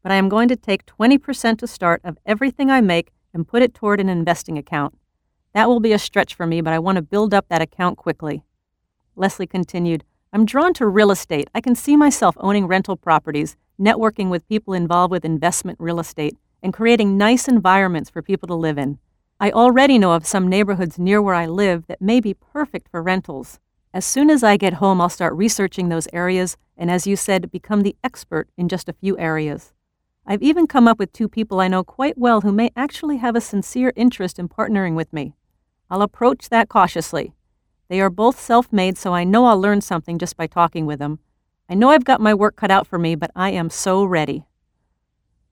but I am going to take 20% to start of everything I make and put it toward an investing account. That will be a stretch for me, but I want to build up that account quickly." Leslie continued, "I'm drawn to real estate. I can see myself owning rental properties, networking with people involved with investment real estate, and creating nice environments for people to live in. I already know of some neighborhoods near where I live that may be perfect for rentals. As soon as I get home, I'll start researching those areas and, as you said, become the expert in just a few areas. I've even come up with 2 people I know quite well who may actually have a sincere interest in partnering with me. I'll approach that cautiously. They are both self-made, so I know I'll learn something just by talking with them. I know I've got my work cut out for me, but I am so ready."